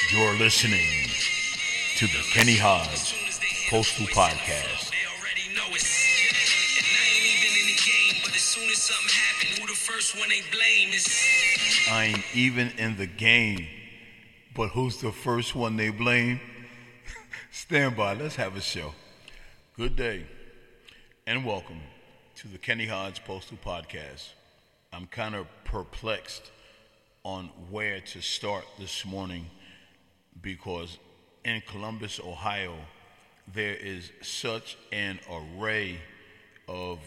You're listening to the Kenny Hodge Postal Podcast. I ain't even in the game, but who's the first one they blame? Stand by, let's have a show. Good day, and welcome to the Kenny Hodge Postal Podcast. I'm kind of perplexed on where to start this morning because in Columbus, Ohio, there is such an array of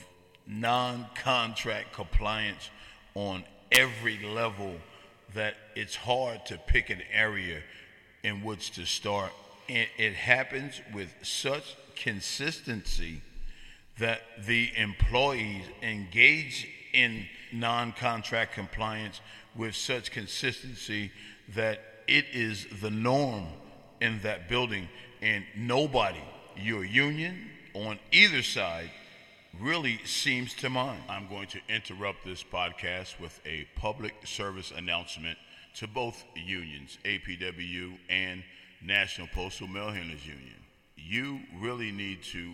non-contract compliance on every level that it's hard to pick an area in which to start. And it happens with such consistency that the employees engage in non-contract compliance with such consistency that it is the norm in that building, and nobody, your union on either side, really seems to mind. I'm going to interrupt this podcast with a public service announcement to both unions, APWU and National Postal Mail Handlers Union. You really need to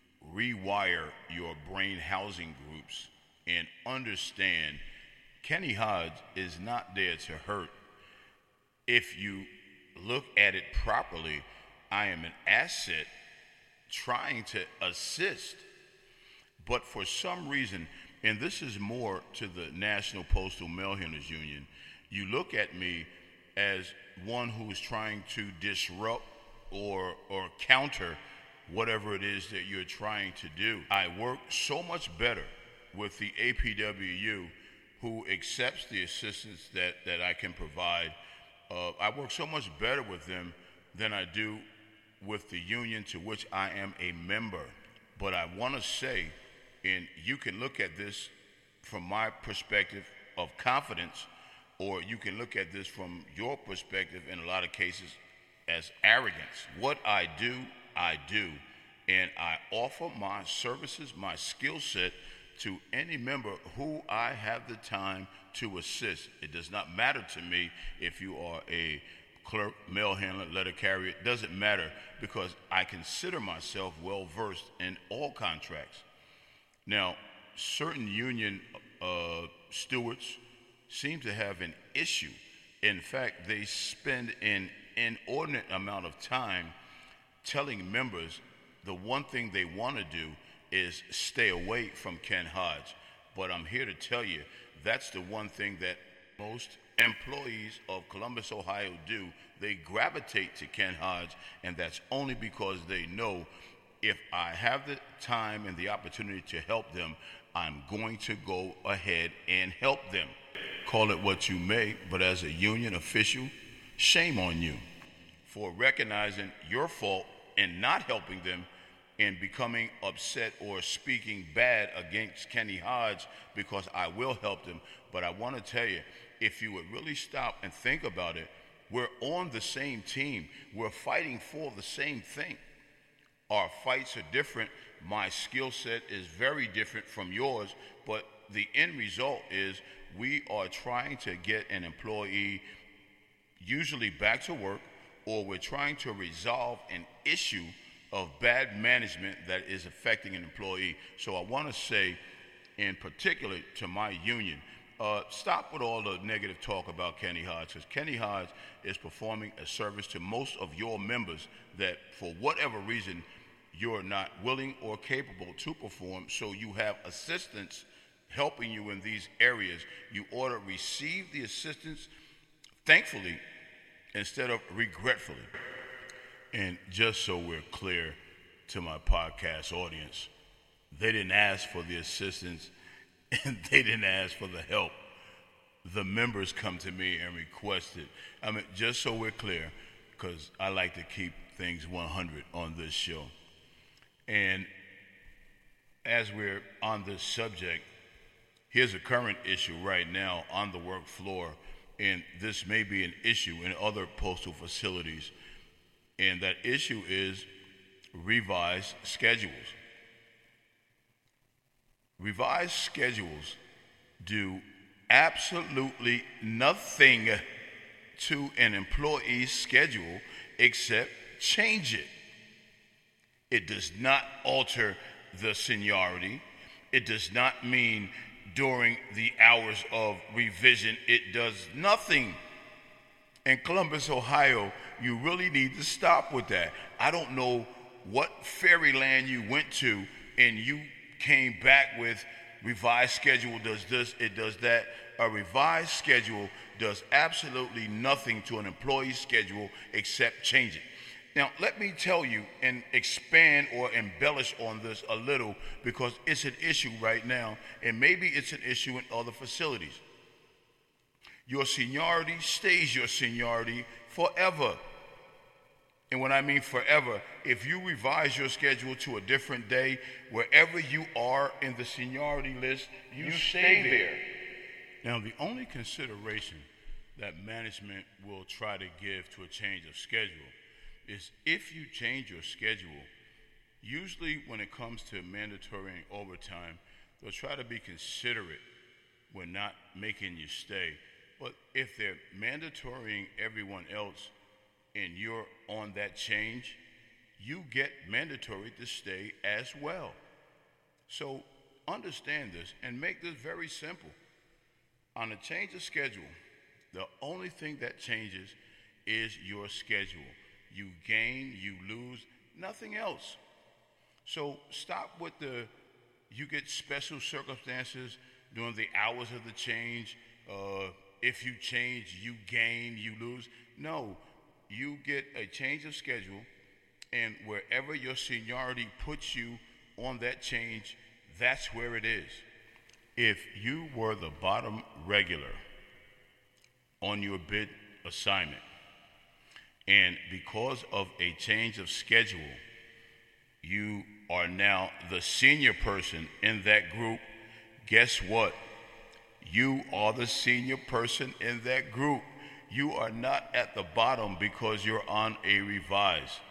rewire your brain housing groups and understand Kenny Hodge is not there to hurt. If you look at it properly, I am an asset trying to assist. But for some reason, and this is more to the National Postal Mail Handlers Union, you look at me as one who is trying to disrupt or counter whatever it is that you're trying to do. I work so much better with the APWU, who accepts the assistance that I can provide. I work so much better with them than I do with the union to which I am a member. But I want to say, and you can look at this from my perspective of confidence, or you can look at this from your perspective in a lot of cases as arrogance. What I do, and I offer my services, my skill set to any member who I have the time to assist. It does not matter to me if you are a clerk, mail handler, letter carrier. It doesn't matter because I consider myself well versed in all contracts. Now, certain union stewards seem to have an issue. In fact, they spend an inordinate amount of time telling members the one thing they want to do is stay away from Ken Hodge. But I'm here to tell you, that's the one thing that most employees of Columbus, Ohio do. They gravitate to Ken Hodge, and that's only because they know if I have the time and the opportunity to help them, I'm going to go ahead and help them. Call it what you may, but as a union official, shame on you for recognizing your fault and not helping them and becoming upset or speaking bad against Kenny Hodge because I will help them. But I want to tell you, if you would really stop and think about it, we're on the same team. We're fighting for the same thing. Our fights are different. My skill set is very different from yours, but the end result is we are trying to get an employee usually back to work, or we're trying to resolve an issue of bad management that is affecting an employee. So I want to say, in particular to my union, stop with all the negative talk about Kenny Hodge, because Kenny Hodge is performing a service to most of your members that for whatever reason you're not willing or capable to perform, so you have assistance helping you in these areas. You ought to receive the assistance thankfully instead of regretfully. And just so we're clear to my podcast audience, they didn't ask for the assistance and they didn't ask for the help. The members come to me and request it. I mean, just so we're clear, because I like to keep things 100 on this show. And as we're on this subject, here's a current issue right now on the work floor, and this may be an issue in other postal facilities. And that issue is revised schedules. Revised schedules do absolutely nothing to an employee's schedule except change it. It does not alter the seniority. It does not mean during the hours of revision. It does nothing. In Columbus, Ohio, you really need to stop with that. I don't know what fairyland you went to and you came back with revised schedule does this, it does that. A revised schedule does absolutely nothing to an employee's schedule except change it. Now, let me tell you and expand or embellish on this a little because it's an issue right now, and maybe it's an issue in other facilities. Your seniority stays your seniority forever. And when I mean forever, if you revise your schedule to a different day, wherever you are in the seniority list, you stay there. Now, the only consideration that management will try to give to a change of schedule is if you change your schedule, usually when it comes to mandatory and overtime, they'll try to be considerate when not making you stay. But if they're mandatorying everyone else and you're on that change, you get mandatory to stay as well. So understand this and make this very simple. On a change of schedule, the only thing that changes is your schedule. You gain, you lose, nothing else. So stop with you get special circumstances during the hours of the change. If you change, you gain, you lose. No, you get a change of schedule, and wherever your seniority puts you on that change, that's where it is. If you were the bottom regular on your bid assignment, and because of a change of schedule, you are now the senior person in that group, guess what? You are the senior person in that group. You are not at the bottom because you're on a revise.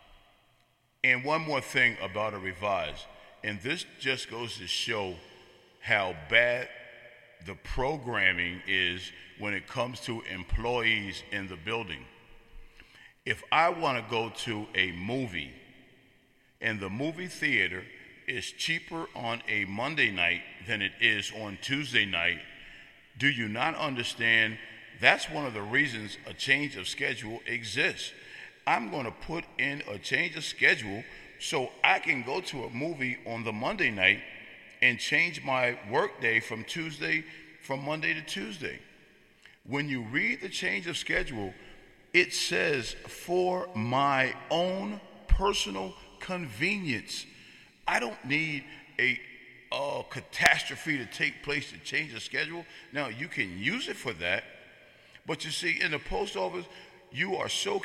And one more thing about a revise, and this just goes to show how bad the programming is when it comes to employees in the building. If I want to go to a movie and the movie theater is cheaper on a Monday night than it is on Tuesday night, do you not understand that's one of the reasons a change of schedule exists? I'm going to put in a change of schedule so I can go to a movie on the Monday night and change my work day from Monday to Tuesday. When you read the change of schedule, it says for my own personal convenience. I don't need a catastrophe to take place to change the schedule. Now, you can use it for that, but you see, in the post office, you are so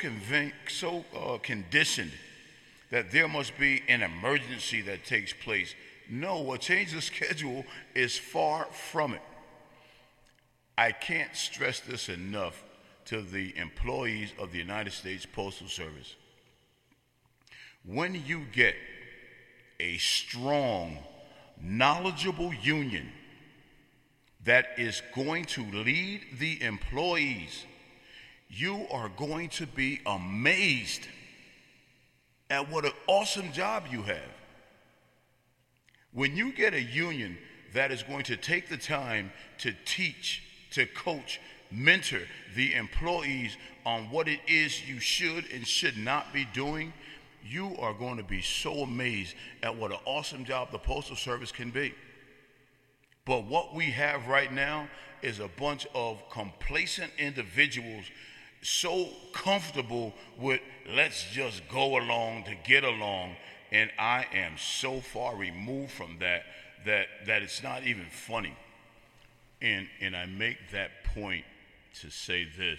conditioned that there must be an emergency that takes place. No, a change of schedule is far from it. I can't stress this enough to the employees of the United States Postal Service. When you get a strong, knowledgeable union that is going to lead the employees, you are going to be amazed at what an awesome job you have. When you get a union that is going to take the time to teach, to coach, mentor the employees on what it is you should and should not be doing, you are going to be so amazed at what an awesome job the Postal Service can be. But what we have right now is a bunch of complacent individuals so comfortable with let's just go along to get along, and I am so far removed from that it's not even funny. And I make that point to say this.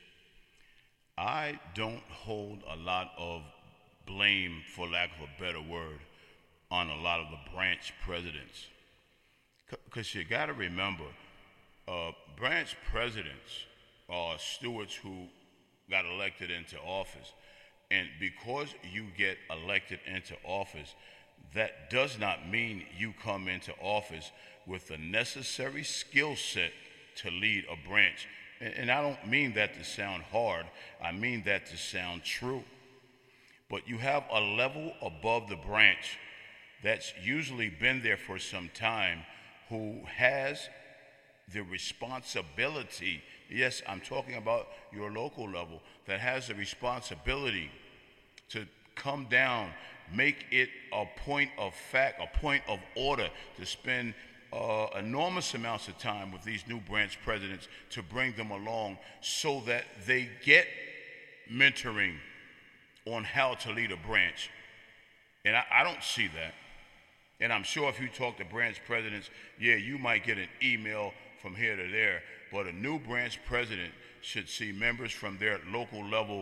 I don't hold a lot of blame, for lack of a better word, on a lot of the branch presidents. Because you got to remember, branch presidents are stewards who got elected into office. And because you get elected into office, that does not mean you come into office with the necessary skill set to lead a branch. And I don't mean that to sound hard, I mean that to sound true. But you have a level above the branch that's usually been there for some time who has the responsibility, yes, I'm talking about your local level, that has the responsibility to come down, make it a point of fact, a point of order, to spend enormous amounts of time with these new branch presidents to bring them along so that they get mentoring on how to lead a branch. And I don't see that. And I'm sure if you talk to branch presidents, yeah, you might get an email from here to there, but a new branch president should see members from their local level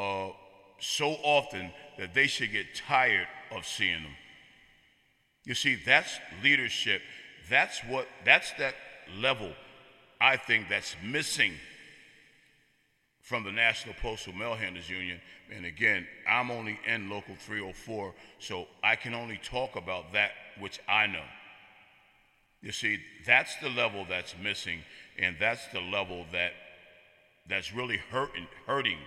so often that they should get tired of seeing them. You see, that's leadership. That's that level I think that's missing from the National Postal Mail Handlers Union. And again, I'm only in Local 304, so I can only talk about that which I know. You see, that's the level that's missing, and that's the level that's really hurting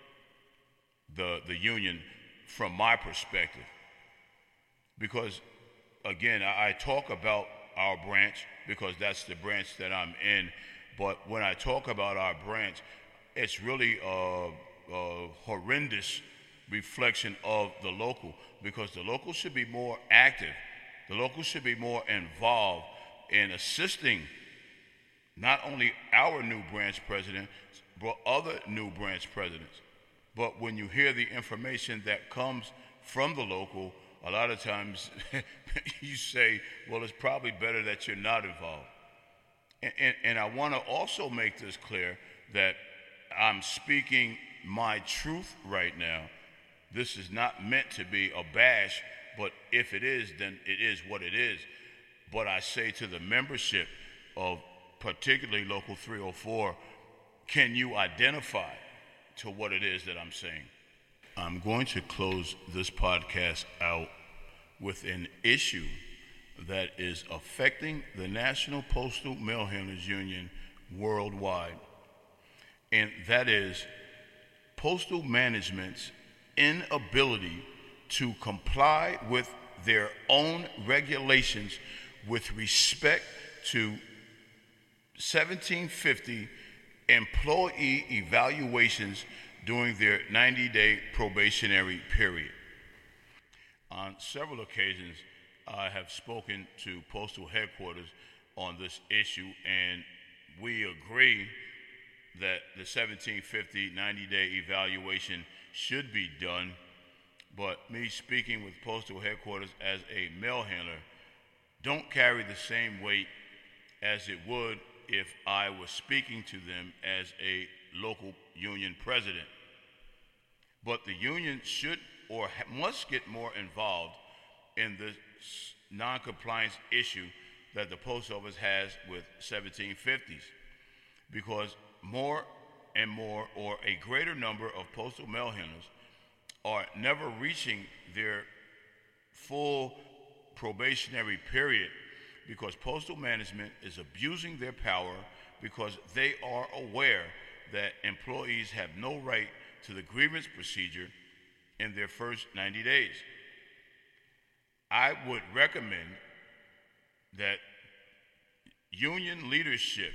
the union from my perspective. Because, again, I talk about our branch because that's the branch that I'm in, but when I talk about our branch, it's really a horrendous reflection of the local, because the local should be more active. The local should be more involved in assisting not only our new branch president, but other new branch presidents. But when you hear the information that comes from the local, a lot of times you say, well, it's probably better that you're not involved. And I want to also make this clear that I'm speaking my truth right now. This is not meant to be a bash, but if it is, then it is what it is. But I say to the membership of particularly Local 304, can you identify to what it is that I'm saying? I'm going to close this podcast out with an issue that is affecting the National Postal Mail Handlers Union worldwide. And that is postal management's inability to comply with their own regulations with respect to 1750 employee evaluations during their 90-day probationary period. On several occasions, I have spoken to Postal Headquarters on this issue, and we agree that the 1750 90-day evaluation should be done, but me speaking with Postal Headquarters as a mail handler don't carry the same weight as it would if I was speaking to them as a local union president. But the union should or must get more involved in the non-compliance issue that the post office has with 1750s, because more and more, or a greater number of postal mail handlers are never reaching their full probationary period because postal management is abusing their power because they are aware that employees have no right to the grievance procedure in their first 90 days. I would recommend that union leadership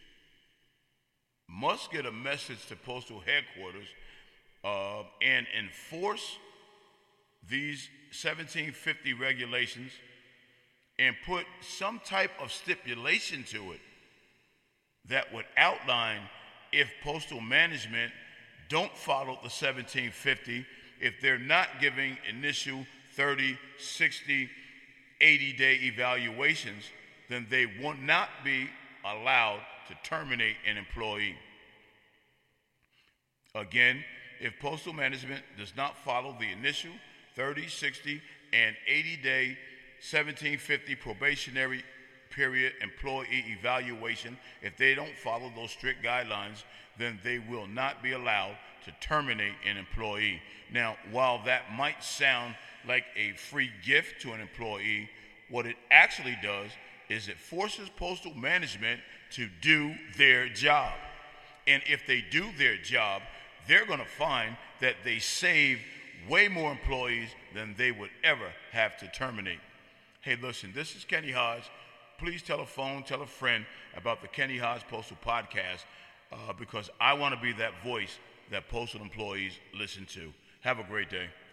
must get a message to Postal Headquarters and enforce these 1750 regulations and put some type of stipulation to it that would outline if postal management don't follow the 1750, if they're not giving initial 30, 60, 80-day evaluations, then they will not be allowed to terminate an employee. Again, if postal management does not follow the initial 30, 60, and 80-day 1750 probationary period employee evaluation, if they don't follow those strict guidelines, then they will not be allowed to terminate an employee. Now, while that might sound like a free gift to an employee, what it actually does is it forces postal management to do their job. And if they do their job, they're going to find that they save way more employees than they would ever have to terminate. Hey, listen, this is Kenny Hodge. Please tell a friend about the Kenny Hodge Postal Podcast because I want to be that voice that postal employees listen to. Have a great day.